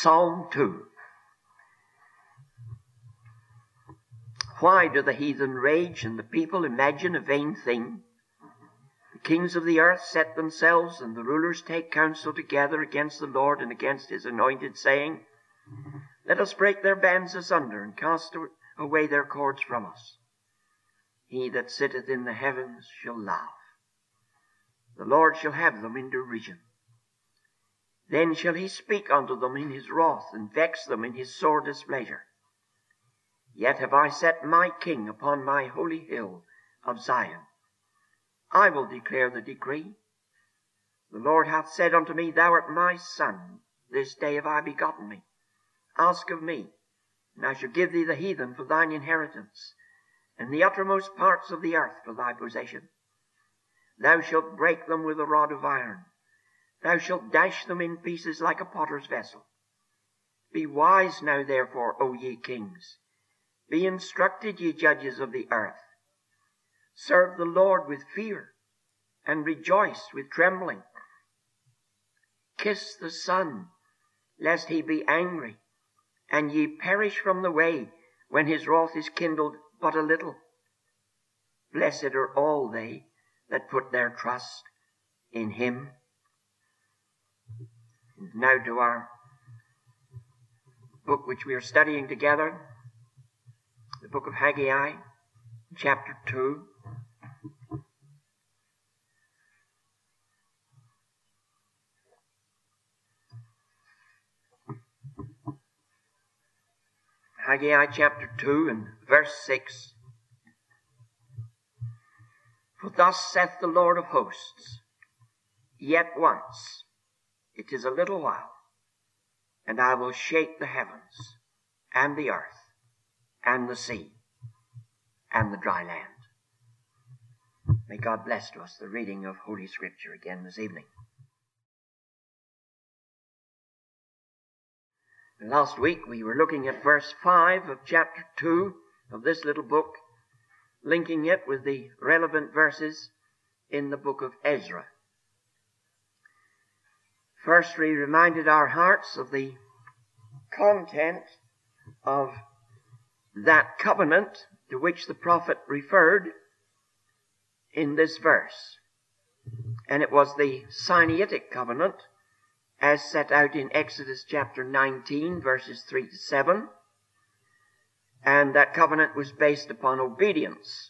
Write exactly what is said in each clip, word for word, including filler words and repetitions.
Psalm two. Why do the heathen rage and the people imagine a vain thing? The kings of the earth set themselves, and the rulers take counsel together against the Lord and against his anointed, saying, Let us break their bands asunder, and cast away their cords from us. He that sitteth in the heavens shall laugh. The Lord shall have them in derision. Then shall he speak unto them in his wrath, and vex them in his sore displeasure. Yet have I set my king upon my holy hill of Zion. I will declare the decree. The Lord hath said unto me, Thou art my son, this day have I begotten thee. Ask of me, and I shall give thee the heathen for thine inheritance, and the uttermost parts of the earth for thy possession. Thou shalt break them with a rod of iron. Thou shalt dash them in pieces like a potter's vessel. Be wise now therefore, O ye kings. Be instructed, ye judges of the earth. Serve the Lord with fear, and rejoice with trembling. Kiss the Son, lest he be angry, and ye perish from the way, when his wrath is kindled but a little. Blessed are all they that put their trust in him. And now to our book which we are studying together, the book of Haggai, chapter two. Haggai chapter two and verse six. For thus saith the Lord of hosts, Yet once, it is a little while, and I will shake the heavens, and the earth, and the sea, and the dry land. May God bless to us the reading of Holy Scripture again this evening. Last week we were looking at verse five of chapter two of this little book, linking it with the relevant verses in the book of Ezra. First, we reminded our hearts of the content of that covenant to which the prophet referred in this verse. And it was the Sinaitic covenant as set out in Exodus chapter nineteen, verses three to seven. And that covenant was based upon obedience.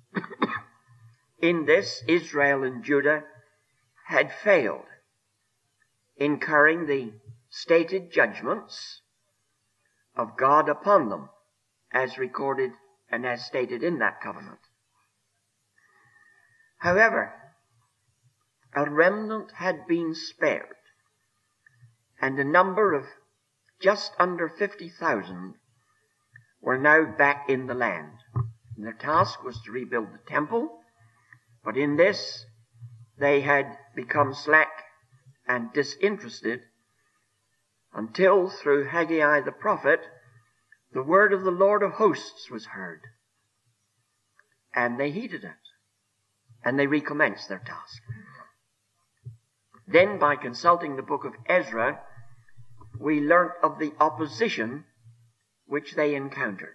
In this, Israel and Judah had failed, incurring the stated judgments of God upon them, as recorded and as stated in that covenant. However, a remnant had been spared, and a number of just under fifty thousand were now back in the land. And their task was to rebuild the temple, but in this they had become slack and disinterested until, through Haggai the prophet, the word of the Lord of hosts was heard. And they heeded it, and they recommenced their task. Then, by consulting the book of Ezra, we learnt of the opposition which they encountered.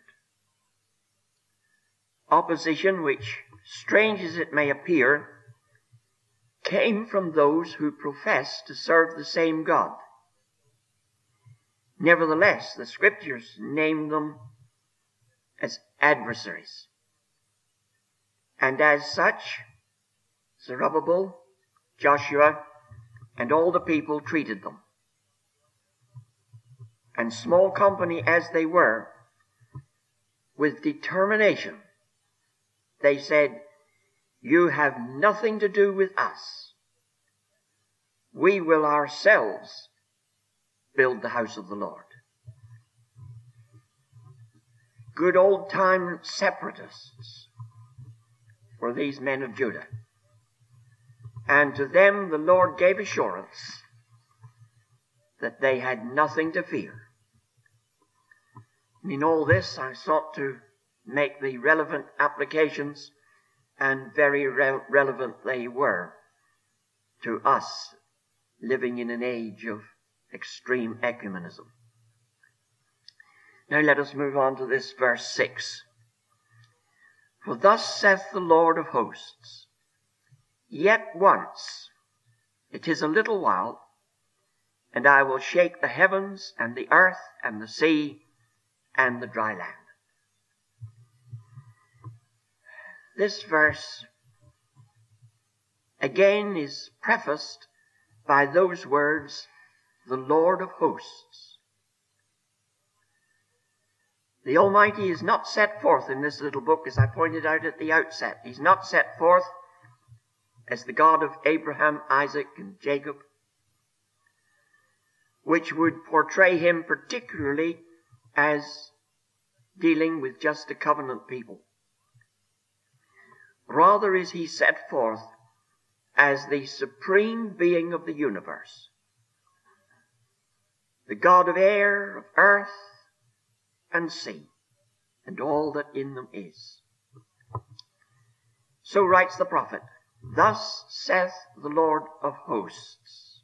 Opposition which, strange as it may appear, came from those who profess to serve the same God. Nevertheless, the Scriptures name them as adversaries. And as such, Zerubbabel, Joshua, and all the people treated them. And small company as they were, with determination, they said, You have nothing to do with us. We will ourselves build the house of the Lord. Good old-time separatists were these men of Judah. And to them the Lord gave assurance that they had nothing to fear. In all this, I sought to make the relevant applications, and very re- relevant they were to us living in an age of extreme ecumenism. Now let us move on to this verse six. For thus saith the Lord of hosts, yet once, it is a little while, and I will shake the heavens and the earth and the sea and the dry land. This verse again is prefaced by those words, the Lord of hosts. The Almighty is not set forth in this little book, as I pointed out at the outset. He's not set forth as the God of Abraham, Isaac, and Jacob, which would portray him particularly as dealing with just a covenant people. Rather is he set forth as the supreme being of the universe, the God of air, of earth, and sea, and all that in them is. So writes the prophet, thus saith the Lord of hosts,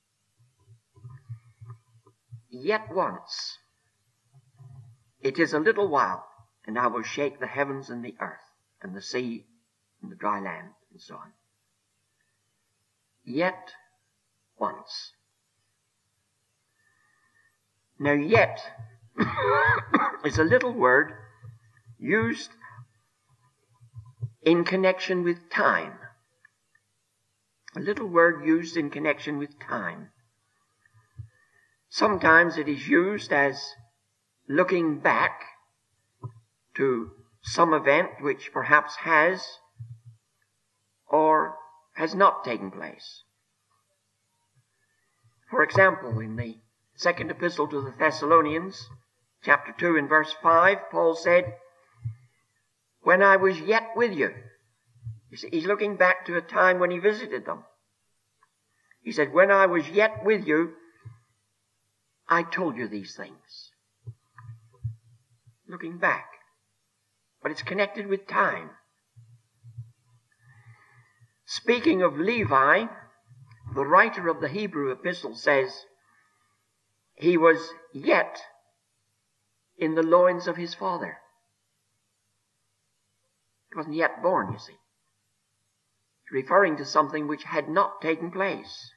yet once, it is a little while, and I will shake the heavens and the earth, and the sea, and the dry land, and so on. Yet once. Now yet is a little word used in connection with time. A little word used in connection with time. Sometimes it is used as looking back to some event which perhaps has or has not taken place. For example, in the second epistle to the Thessalonians, chapter two and verse five, Paul said, when I was yet with you. You see, he's looking back to a time when he visited them. He said, when I was yet with you, I told you these things. Looking back. But it's connected with time. Speaking of Levi, the writer of the Hebrew epistle says, he was yet in the loins of his father. He wasn't yet born, you see. He's referring to something which had not taken place.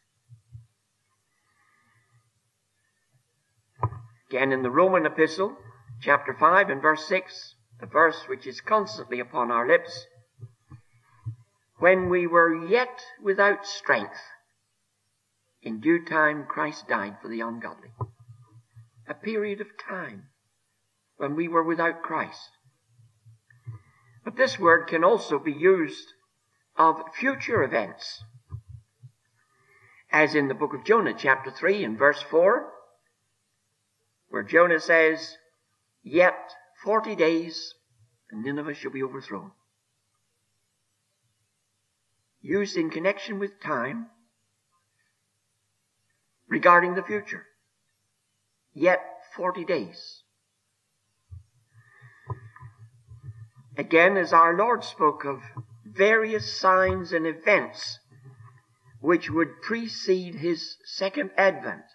Again, in the Roman epistle, chapter five and verse six, the verse which is constantly upon our lips, when we were yet without strength, in due time Christ died for the ungodly. A period of time when we were without Christ. But this word can also be used of future events, as in the book of Jonah, chapter three and verse four, where Jonah says, yet forty days and Nineveh shall be overthrown. Used in connection with time regarding the future. Yet forty days. Again, as our Lord spoke of various signs and events which would precede his second advent,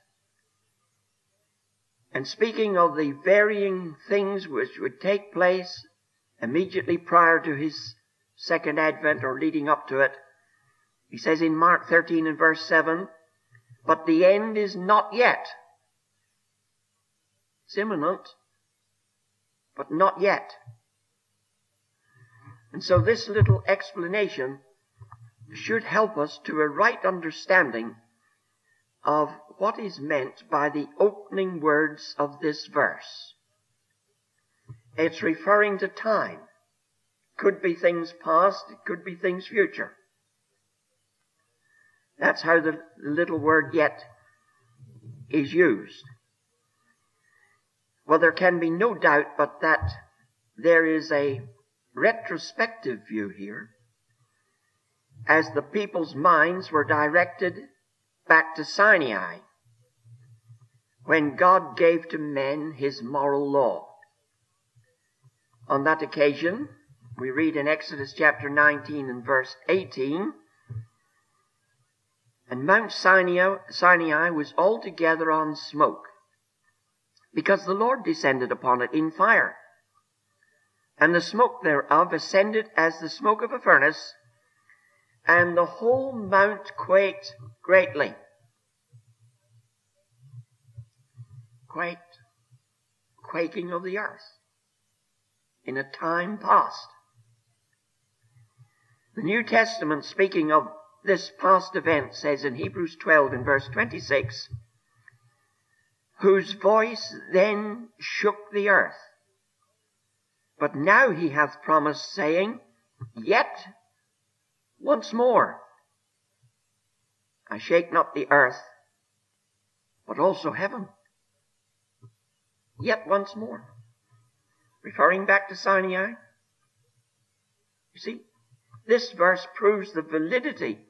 and speaking of the varying things which would take place immediately prior to his second advent or leading up to it, he says in Mark thirteen and verse seven, but the end is not yet. It's imminent, but not yet. And so this little explanation should help us to a right understanding of what is meant by the opening words of this verse. It's referring to time. Could be things past, it could be things future. That's how the little word yet is used. Well, there can be no doubt but that there is a retrospective view here, as the people's minds were directed back to Sinai, when God gave to men his moral law. On that occasion, we read in Exodus chapter nineteen and verse eighteen, and Mount Sinai, Sinai was altogether on smoke, because the Lord descended upon it in fire, and the smoke thereof ascended as the smoke of a furnace, and the whole mount quaked greatly. Quaked. Quaking of the earth in a time past. The New Testament, speaking of this past event, says in Hebrews twelve in verse twenty-six, whose voice then shook the earth. But now he hath promised, saying, yet once more I shake not the earth, but also heaven. Yet once more. Referring back to Sinai. You see, this verse proves the validity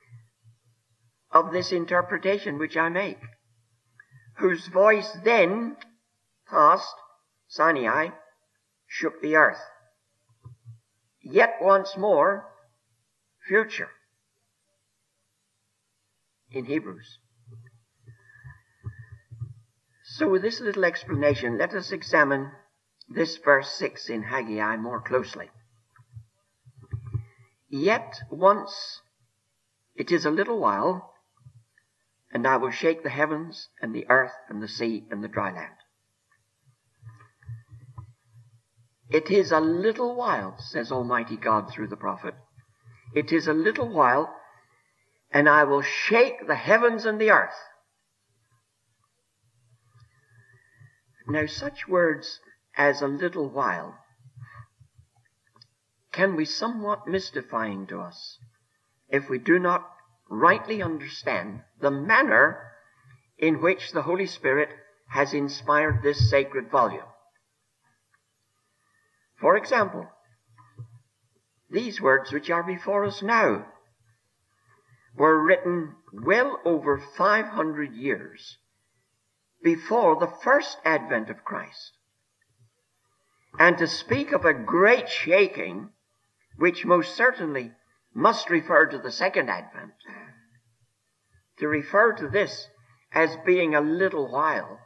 of this interpretation which I make. Whose voice then, past, Sinai, shook the earth. Yet once more, future, in Hebrews. So with this little explanation, let us examine this verse six in Haggai more closely. Yet once, it is a little while, and I will shake the heavens and the earth and the sea and the dry land. It is a little while, says Almighty God through the prophet. It is a little while, and I will shake the heavens and the earth. Now, such words as a little while can be somewhat mystifying to us if we do not rightly understand the manner in which the Holy Spirit has inspired this sacred volume. For example, these words which are before us now were written well over five hundred years before the first advent of Christ. And to speak of a great shaking, which most certainly must refer to the second advent, to refer to this as being a little while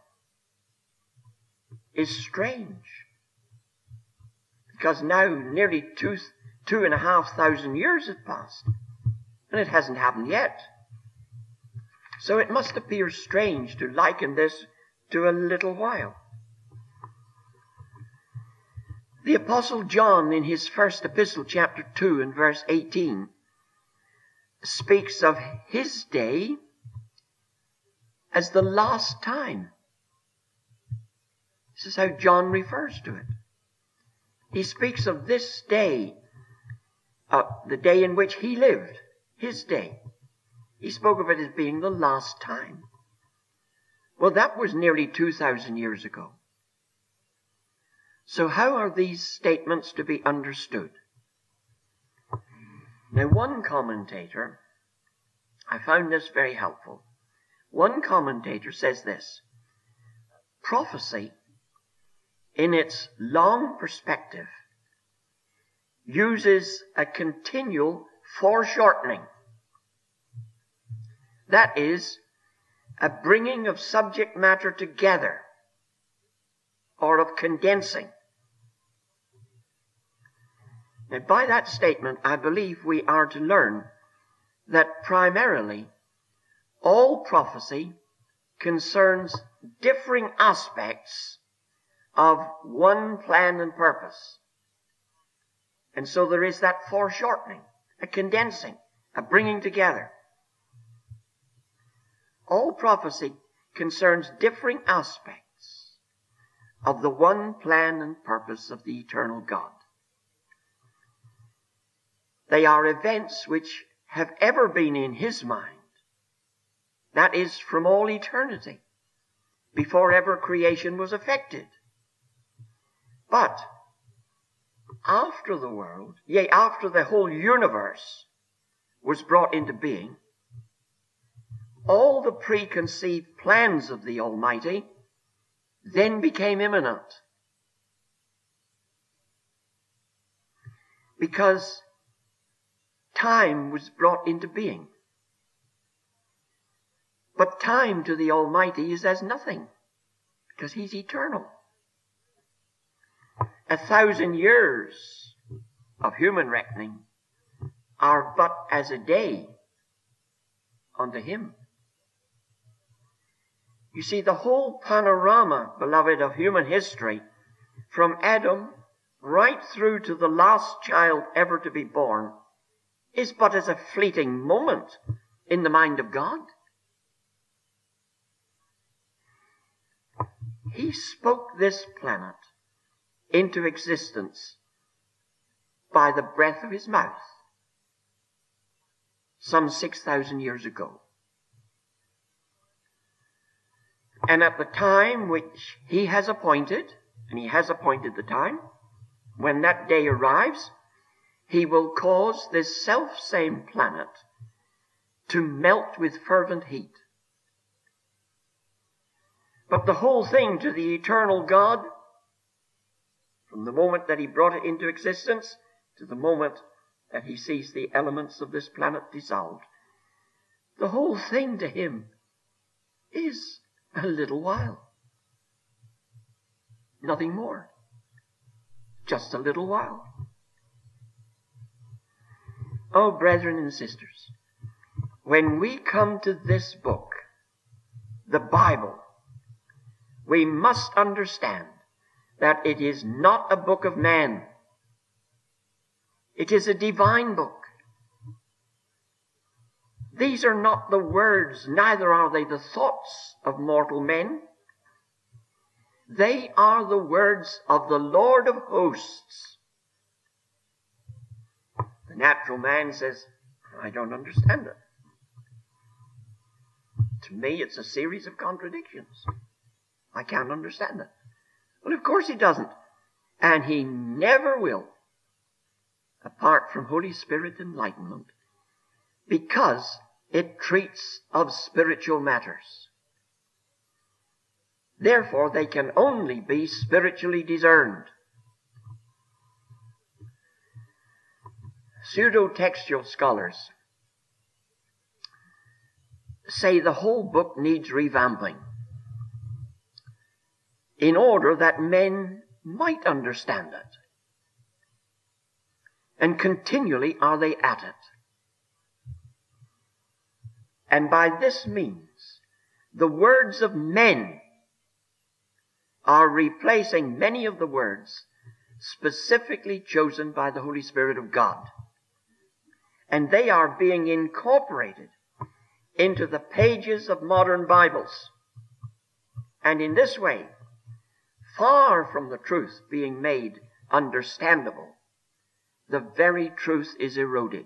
is strange. Because now nearly two, two and a half thousand years have passed, and it hasn't happened yet. So it must appear strange to liken this to a little while. The Apostle John, in his first epistle, chapter two and verse eighteen, speaks of his day as the last time. This is how John refers to it. He speaks of this day, uh, the day in which he lived, his day. He spoke of it as being the last time. Well, that was nearly two thousand years ago. So how are these statements to be understood? Now, one commentator, I found this very helpful. One commentator says this: prophecy, in its long perspective, uses a continual foreshortening. That is, a bringing of subject matter together, or of condensing. Now, by that statement, I believe we are to learn that primarily all prophecy concerns differing aspects of one plan and purpose. And so there is that foreshortening, a condensing, a bringing together. All prophecy concerns differing aspects of the one plan and purpose of the eternal God. They are events which have ever been in his mind. That is, from all eternity, before ever creation was effected. But after the world, yea, after the whole universe was brought into being, all the preconceived plans of the Almighty then became imminent. Because time was brought into being. But time to the Almighty is as nothing. because he's eternal. A thousand years of human reckoning are but as a day unto him. You see, the whole panorama, beloved, of human history, from Adam right through to the last child ever to be born, is but as a fleeting moment in the mind of God. He spoke this planet into existence by the breath of his mouth some six thousand years ago. And at the time which he has appointed, and he has appointed the time, when that day arrives, he will cause this self-same planet to melt with fervent heat. But the whole thing to the eternal God, from the moment that he brought it into existence to the moment that he sees the elements of this planet dissolved, the whole thing to him is a little while. Nothing more. Just a little while. Oh, brethren and sisters, when we come to this book, the Bible, we must understand that it is not a book of man. It is a divine book. These are not the words, neither are they the thoughts of mortal men. They are the words of the Lord of hosts. The natural man says, I don't understand it. To me, it's a series of contradictions. I can't understand it. Well, of course he doesn't. And he never will, apart from Holy Spirit enlightenment, because it treats of spiritual matters. Therefore, they can only be spiritually discerned. Pseudo-textual scholars say the whole book needs revamping in order that men might understand it. And continually are they at it. And by this means, the words of men are replacing many of the words specifically chosen by the Holy Spirit of God. And they are being incorporated into the pages of modern Bibles. And in this way, far from the truth being made understandable, the very truth is eroded.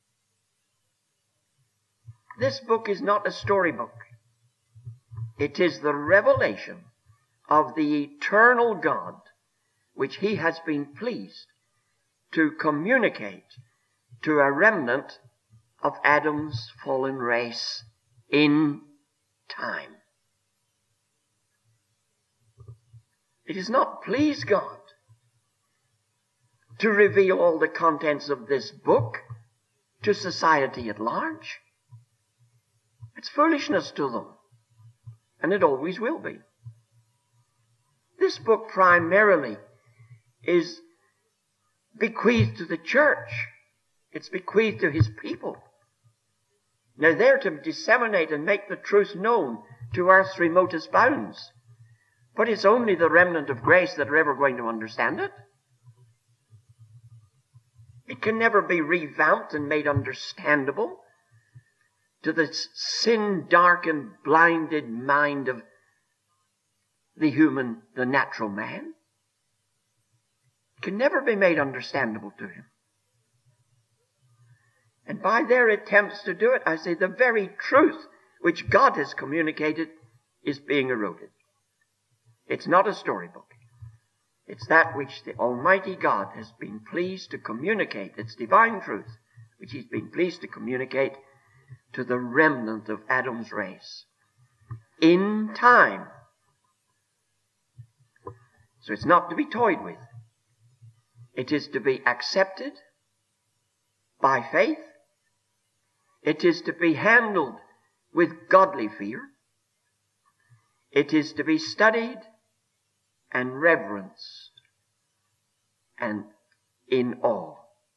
This book is not a storybook. It is the revelation of the eternal God, which he has been pleased to communicate to a remnant of Adam's fallen race in time. It has not pleased God to reveal all the contents of this book to society at large. It's foolishness to them, and it always will be. This book primarily is bequeathed to the church. It's bequeathed to his people. Now they're to disseminate and make the truth known to earth's remotest bounds. But it's only the remnant of grace that are ever going to understand it. It can never be revamped and made understandable to the sin-darkened, blinded mind of the human, the natural man. It can never be made understandable to him. And by their attempts to do it, I say the very truth which God has communicated is being eroded. It's not a storybook. It's that which the Almighty God has been pleased to communicate. It's divine truth, which he's been pleased to communicate to the remnant of Adam's race in time. So it's not to be toyed with. It is to be accepted by faith. It is to be handled with godly fear. It is to be studied and reverenced and in awe,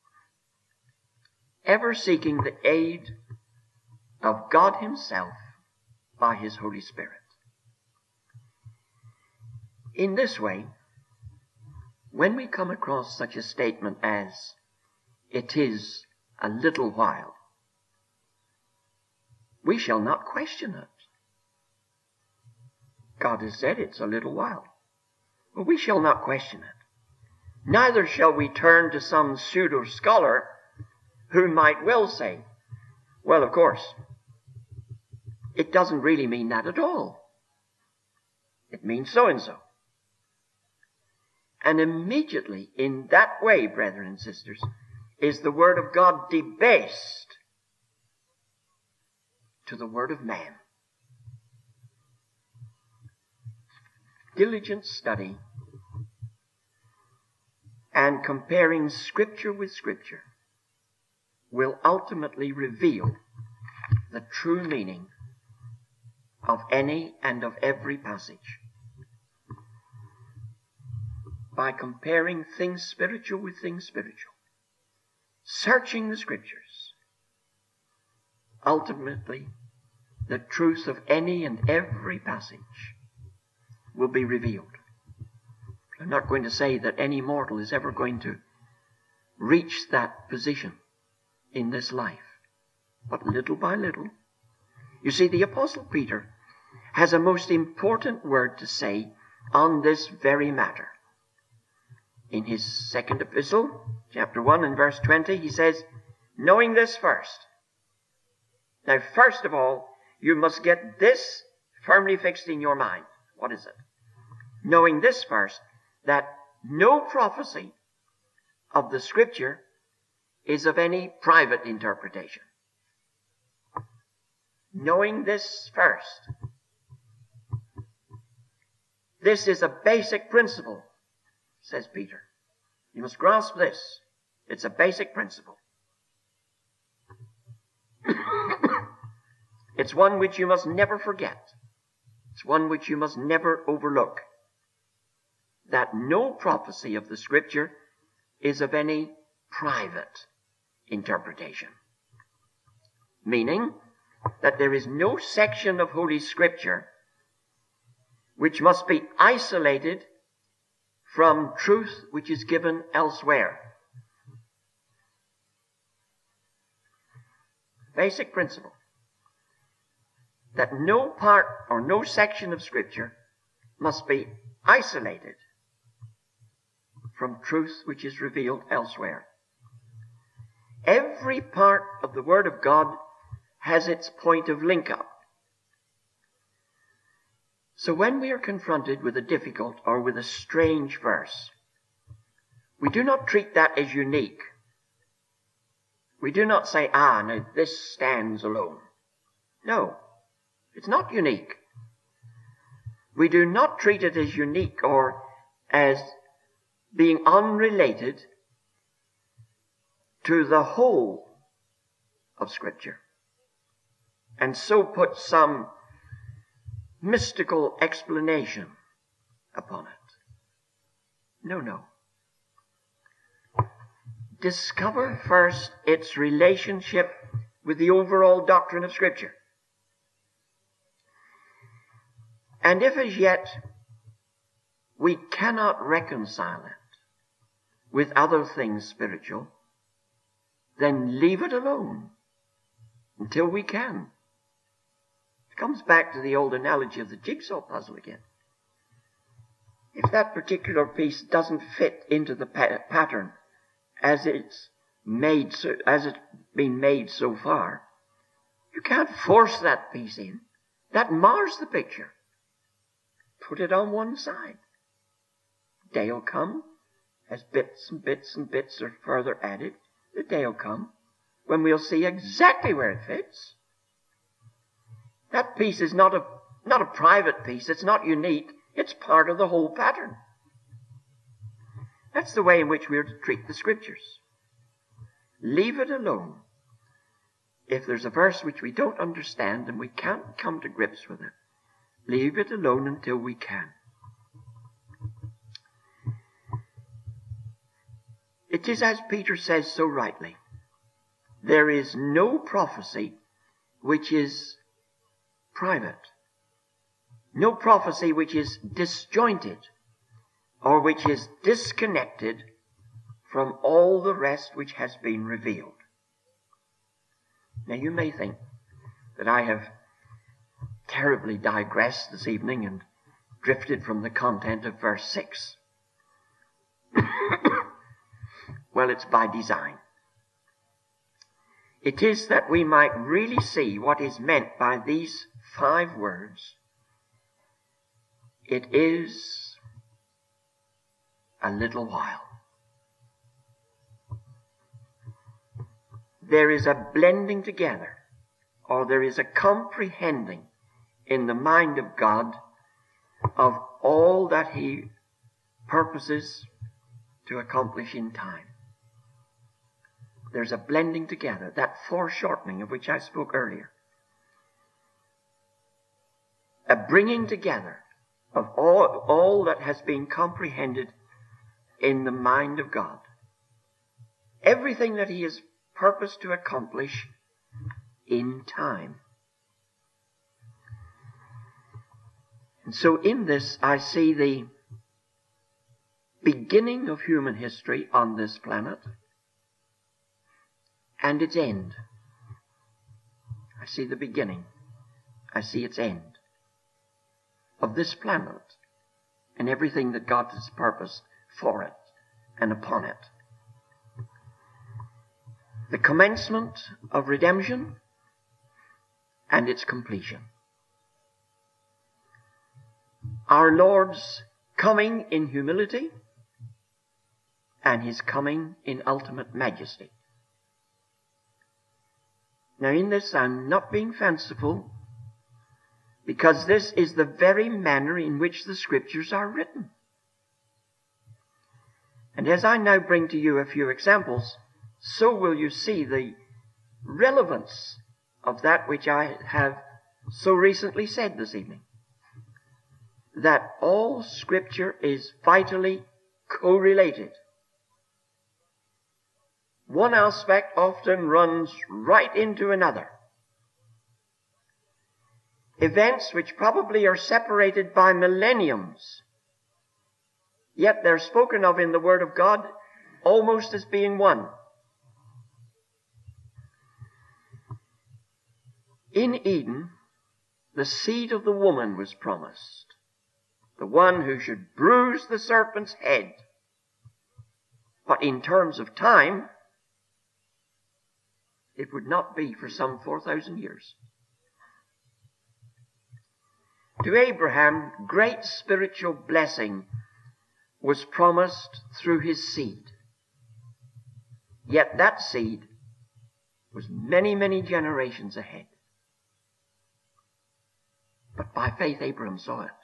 ever seeking the aid of God himself by his Holy Spirit. In this way, when we come across such a statement as, "It is a little while," we shall not question it. God has said it's a little while. But we shall not question it. Neither shall we turn to some pseudo-scholar who might well say, "Well, of course, it doesn't really mean that at all. It means so-and-so." And immediately in that way, brethren and sisters, is the Word of God debased to the Word of man. Diligent study and comparing Scripture with Scripture will ultimately reveal the true meaning of any and of every passage. By comparing things spiritual with things spiritual, searching the Scriptures, ultimately the truth of any and every passage will be revealed. I'm not going to say that any mortal is ever going to reach that position in this life, but little by little. You see, the Apostle Peter has a most important word to say on this very matter. In his second epistle, chapter one and verse twenty, he says, "Knowing this first." Now, first of all, you must get this firmly fixed in your mind. What is it? Knowing this first, that no prophecy of the Scripture is of any private interpretation. Knowing this first. This is a basic principle, says Peter. You must grasp this. It's a basic principle. It's one which you must never forget. It's one which you must never overlook. That no prophecy of the Scripture is of any private interpretation. Meaning that there is no section of Holy Scripture which must be isolated from truth which is given elsewhere. Basic principle. That no part or no section of Scripture must be isolated from truth which is revealed elsewhere. Every part of the Word of God has its point of link-up. So when we are confronted with a difficult or with a strange verse, we do not treat that as unique. We do not say, ah, now this stands alone. No, it's not unique. We do not treat it as unique or as being unrelated to the whole of Scripture, and so put some mystical explanation upon it. No, no. Discover first its relationship with the overall doctrine of Scripture. And if as yet we cannot reconcile it with other things spiritual, then leave it alone until we can. It comes back to the old analogy of the jigsaw puzzle again. If that particular piece doesn't fit into the pa- pattern as it's made, so, as it's been made so far, you can't force that piece in. That mars the picture. Put it on one side. Day will come, as bits and bits and bits are further added, the day will come when we'll see exactly where it fits. That piece is not a, not a private piece. It's not unique. It's part of the whole pattern. That's the way in which we are to treat the Scriptures. Leave it alone. If there's a verse which we don't understand and we can't come to grips with it, leave it alone until we can. It is as Peter says so rightly, there is no prophecy which is private, no prophecy which is disjointed or which is disconnected from all the rest which has been revealed. Now you may think that I have terribly digressed this evening and drifted from the content of verse six. Well, it's by design. It is that we might really see what is meant by these five words. It is a little while. There is a blending together, or there is a comprehending in the mind of God of all that He purposes to accomplish in time. There's a blending together, that foreshortening of which I spoke earlier. A bringing together of all, all that has been comprehended in the mind of God. Everything that He has purposed to accomplish in time. And so in this I see the beginning of human history on this planet and its end. I see the beginning. I see its end of this planet and everything that God has purposed for it and upon it. The commencement of redemption and its completion. Our Lord's coming in humility and His coming in ultimate majesty. Now in this I'm not being fanciful, because this is the very manner in which the Scriptures are written. And as I now bring to you a few examples, so will you see the relevance of that which I have so recently said this evening. That all Scripture is vitally correlated. One aspect often runs right into another. Events which probably are separated by millenniums, yet they're spoken of in the Word of God almost as being one. In Eden, the seed of the woman was promised, the one who should bruise the serpent's head. But in terms of time, it would not be for some four thousand years. To Abraham, great spiritual blessing was promised through his seed. Yet that seed was many, many generations ahead. But by faith Abraham saw it.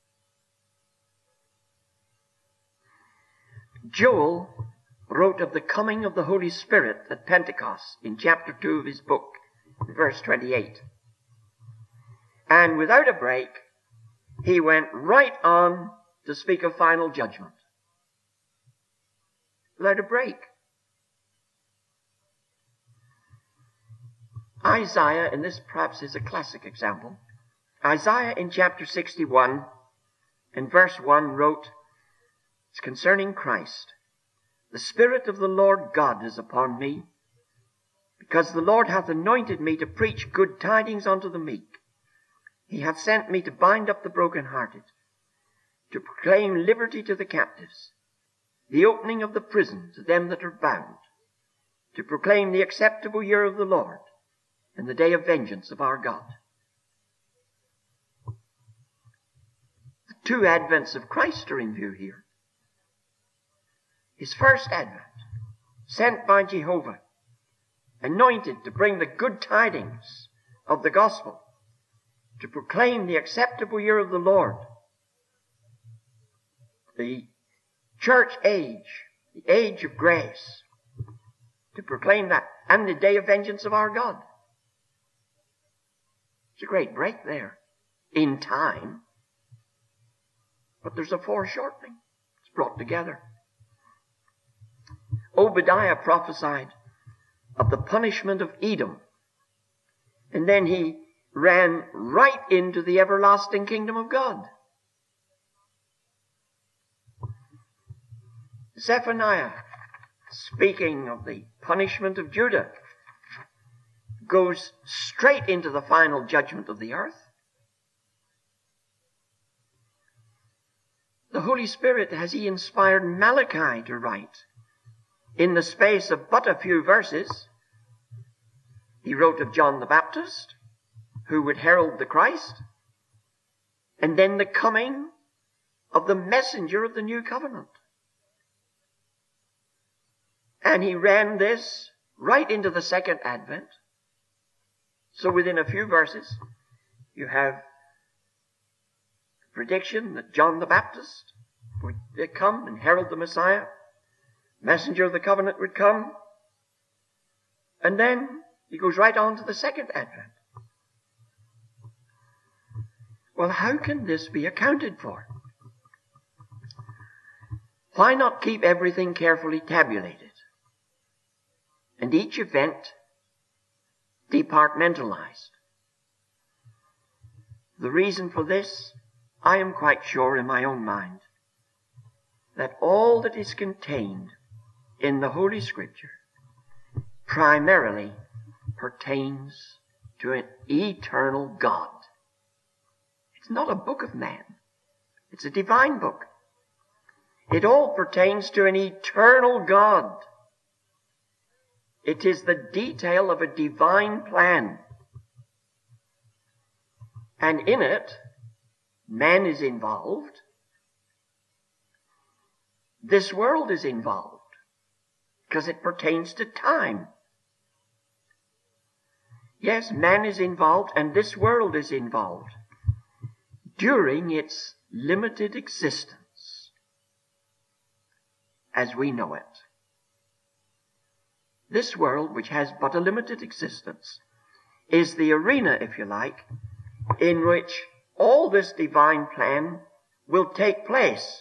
Joel wrote of the coming of the Holy Spirit at Pentecost in chapter two of his book, verse twenty-eight. And without a break, he went right on to speak of final judgment. Without a break. Isaiah, and this perhaps is a classic example, Isaiah in chapter sixty-one and verse one wrote, it's concerning Christ. The Spirit of the Lord God is upon me, because the Lord hath anointed me to preach good tidings unto the meek. He hath sent me to bind up the brokenhearted, to proclaim liberty to the captives, the opening of the prison to them that are bound, to proclaim the acceptable year of the Lord, and the day of vengeance of our God. The two advents of Christ are in view here. His first advent, sent by Jehovah, anointed to bring the good tidings of the gospel, to proclaim the acceptable year of the Lord, the church age, the age of grace, to proclaim that, and the day of vengeance of our God. It's a great break there. in time, but there's a foreshortening. It's brought together. Obadiah prophesied of the punishment of Edom, and then he ran right into the everlasting kingdom of God. Zephaniah, speaking of the punishment of Judah, goes straight into the final judgment of the earth. The Holy Spirit, has he inspired Malachi to write, in the space of but a few verses, he wrote of John the Baptist, who would herald the Christ, and then the coming of the messenger of the new covenant. And he ran this right into the second advent. So within a few verses, you have prediction that John the Baptist would come and herald the Messiah. Messenger of the covenant would come. And then he goes right on to the second advent. Well, how can this be accounted for? Why not keep everything carefully tabulated, and each event departmentalized? The reason for this, I am quite sure in my own mind, that all that is contained in the Holy Scripture primarily pertains to an eternal God. It's not a book of man. It's a divine book. It all pertains to an eternal God. It is the detail of a divine plan. And in it, man is involved. This world is involved because it pertains to time. Yes, man is involved and this world is involved during its limited existence as we know it. This world, which has but a limited existence, is the arena, if you like, in which all this divine plan will take place.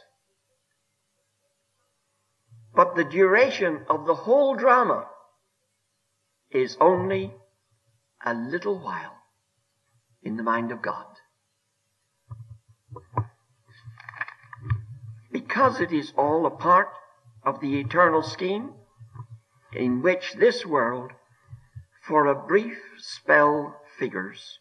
But the duration of the whole drama is only a little while in the mind of God. Because it is all a part of the eternal scheme in which this world for a brief spell figures.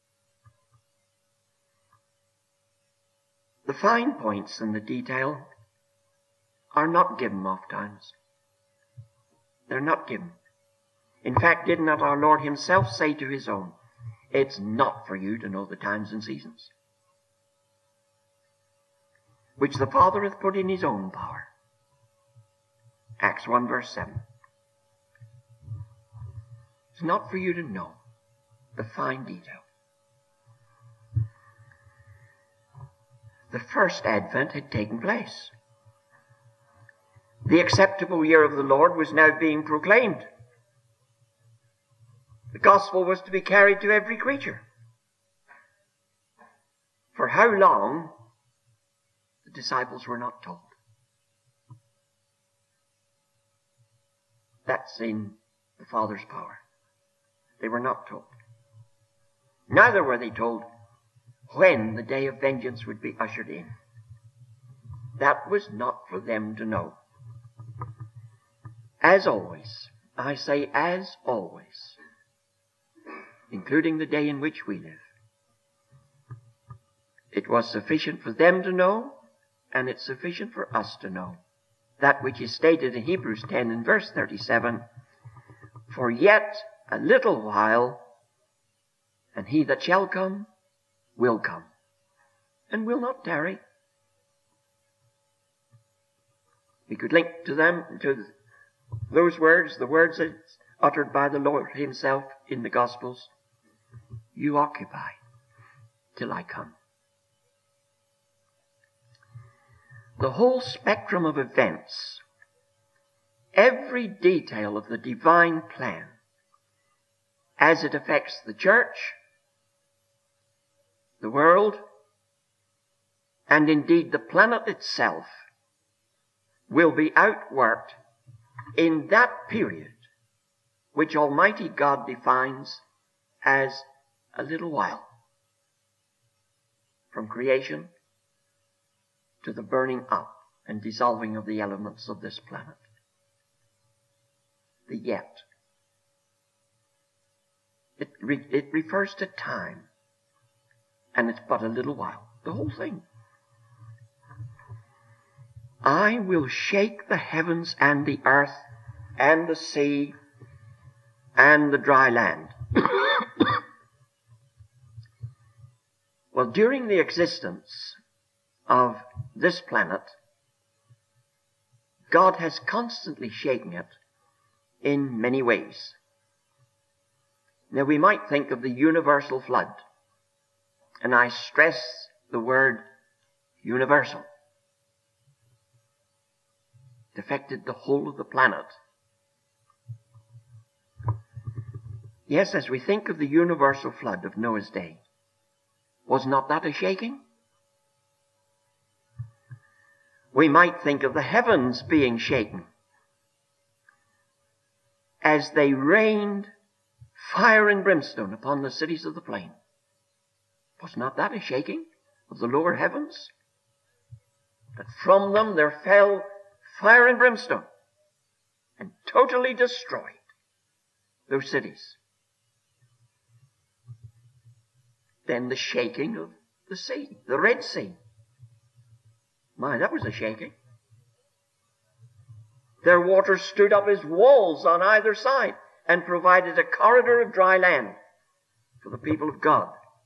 The fine points in the detail are not given oft times. They're not given. In fact, did not our Lord himself say to his own, it's not for you to know the times and seasons, which the Father hath put in his own power. Acts one verse seven. It's not for you to know the fine detail. The first advent had taken place. The acceptable year of the Lord was now being proclaimed. The gospel was to be carried to every creature. For how long, the disciples were not told. That's in the Father's power. They were not told. Neither were they told when the day of vengeance would be ushered in. That was not for them to know. As always, I say as always, including the day in which we live, it was sufficient for them to know, and it's sufficient for us to know, that which is stated in Hebrews ten and verse thirty-seven, for yet a little while, and he that shall come will come, and will not tarry. We could link to them, to those words, the words uttered by the Lord himself in the Gospels. You occupy till I come. The whole spectrum of events, every detail of the divine plan, as it affects the church, the world, and indeed the planet itself, will be outworked in that period which Almighty God defines as a little while, from creation to the burning up and dissolving of the elements of this planet. The yet. It, re- it refers to time, and it's but a little while. The whole thing. I will shake the heavens and the earth and the sea and the dry land. Well, during the existence of this planet, God has constantly shaken it in many ways. Now, we might think of the universal flood, and I stress the word universal. It affected the whole of the planet. Yes, as we think of the universal flood of Noah's day, was not that a shaking? We might think of the heavens being shaken as they rained fire and brimstone upon the cities of the plain. Was not that a shaking of the lower heavens? That from them there fell fire and brimstone and totally destroyed those cities. Then the shaking of the sea, the Red Sea. My, that was a shaking. Their waters stood up as walls on either side and provided a corridor of dry land for the people of God.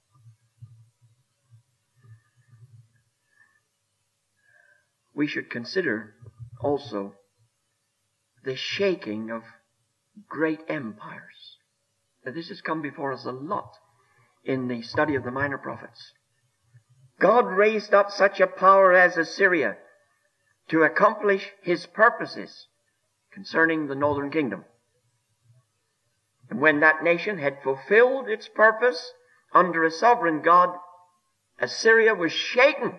We should consider also the shaking of great empires. Now, this has come before us a lot in the study of the minor prophets. God raised up such a power as Assyria to accomplish his purposes concerning the northern kingdom. And when that nation had fulfilled its purpose under a sovereign God, Assyria was shaken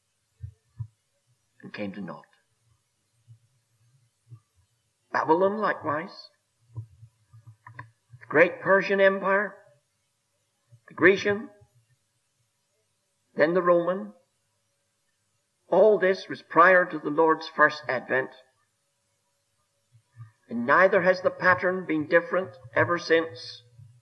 and came to naught. Babylon likewise, the great Persian Empire, the Grecian, then the Roman. All this was prior to the Lord's first advent. And neither has the pattern been different ever since.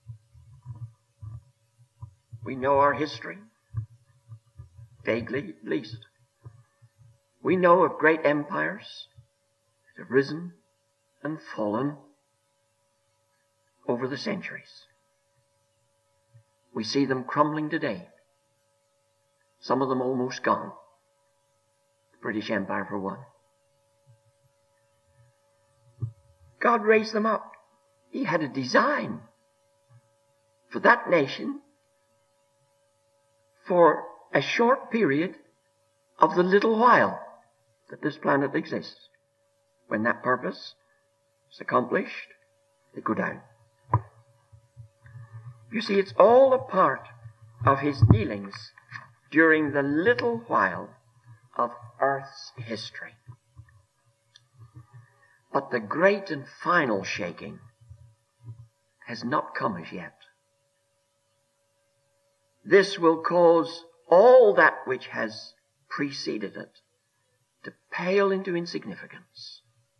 We know our history, vaguely at least. We know of great empires that have risen and fallen over the centuries. We see them crumbling today. Some of them almost gone. The British Empire for one. God raised them up. He had a design for that nation for a short period of the little while that this planet exists. When that purpose is accomplished, they go down. You see, it's all a part of his dealings during the little while of earth's history. But the great and final shaking has not come as yet. This will cause all that which has preceded it to pale into insignificance.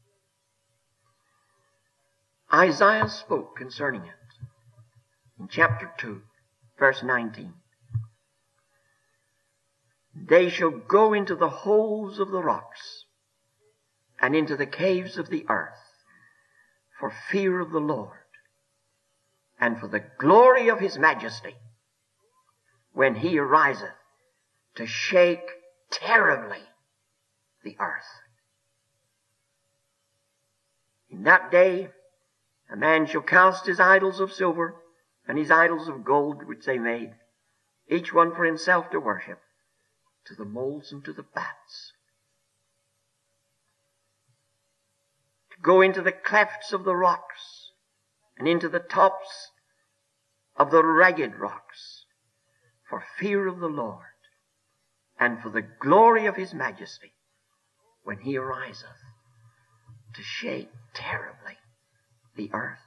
Isaiah spoke concerning it in chapter two, verse nineteen. They shall go into the holes of the rocks and into the caves of the earth for fear of the Lord and for the glory of his majesty when he ariseth to shake terribly the earth. In that day a man shall cast his idols of silver and his idols of gold which they made, each one for himself to worship, to the moles and to the bats. To go into the clefts of the rocks and into the tops of the ragged rocks for fear of the Lord, and for the glory of his majesty, when he ariseth to shake terribly the earth.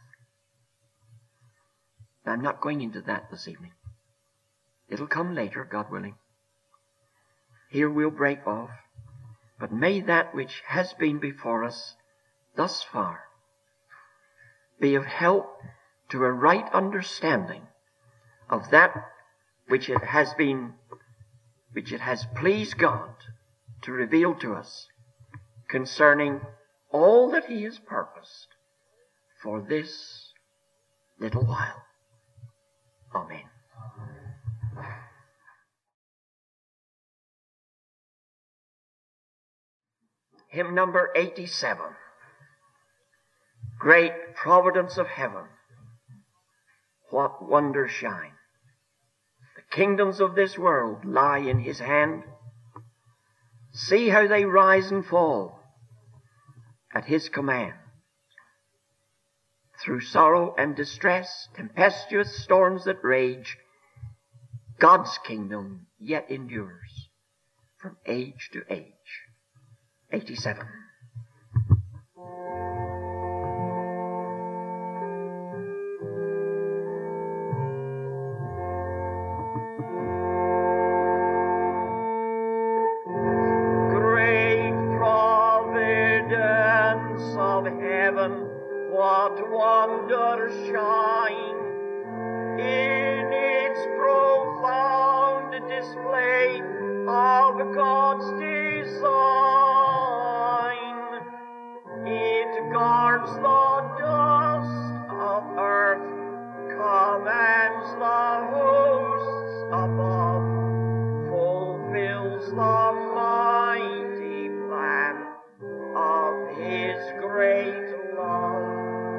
Now, I'm not going into that this evening. It'll come later, God willing. Here we'll break off. But may that which has been before us thus far be of help to a right understanding of that which it has been, which it has pleased God to reveal to us concerning all that he has purposed for this little while. Amen. Hymn number eighty-seven. Great providence of heaven, what wonders shine. The kingdoms of this world lie in his hand. See how they rise and fall at his command. Through sorrow and distress, tempestuous storms that rage, God's kingdom yet endures from age to age. eighty-seven. Great providence of heaven, what wonders shine in its profound display of God's design. It guards the dust of earth, commands the hosts above, fulfills the mighty plan of his great love.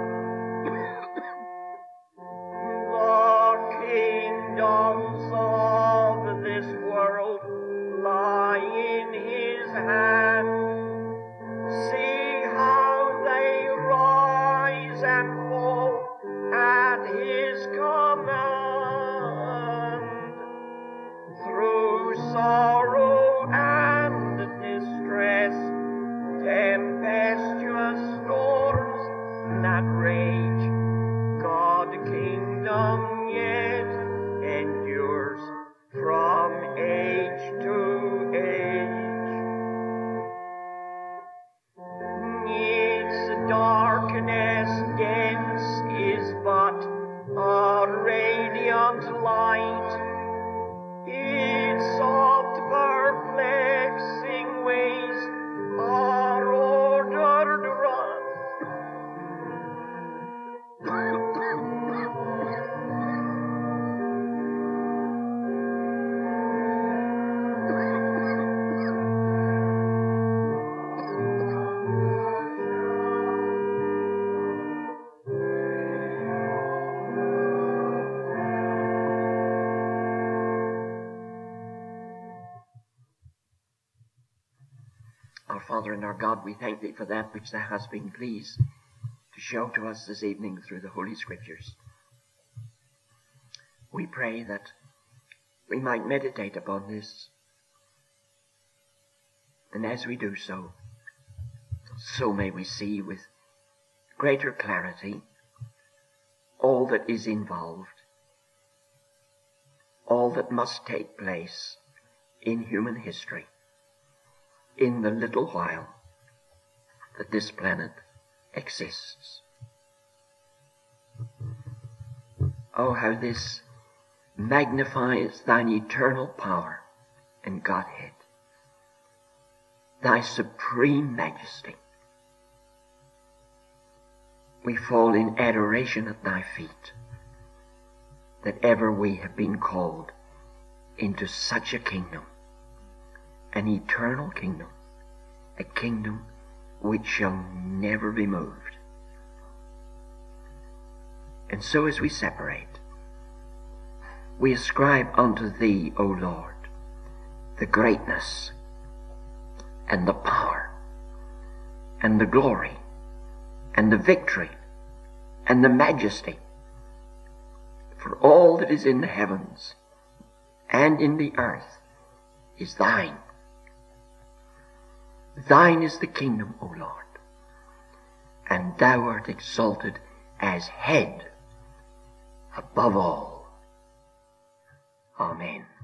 The kingdoms of this world lie in his hand. See how they rise and fall at his command. Through sorrow and distress, tempestuous storms that rage, God's kingdom yet endures from age to age. Its darkness dense is but a radiant light. Its soft perplexing ways are ordered right. Our Father and our God, we thank thee for that which thou hast been pleased to show to us this evening through the Holy Scriptures. We pray that we might meditate upon this, and as we do so, so may we see with greater clarity all that is involved, all that must take place in human history in the little while that this planet exists. Oh, how this magnifies thine eternal power and Godhead, thy supreme majesty. We fall in adoration at thy feet, that ever we have been called into such a kingdom, an eternal kingdom, a kingdom which shall never be moved. And so as we separate, we ascribe unto thee, O Lord, the greatness and the power and the glory and the victory and the majesty for all that is in the heavens and in the earth is thine. Thine is the kingdom, O Lord, and thou art exalted as head above all. Amen.